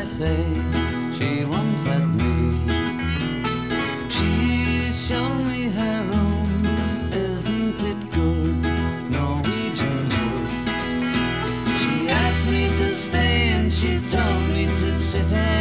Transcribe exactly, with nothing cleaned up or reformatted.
say she once had me. She showed me her room, isn't it good? Norwegian wood. She asked me to stay and she told me to sit and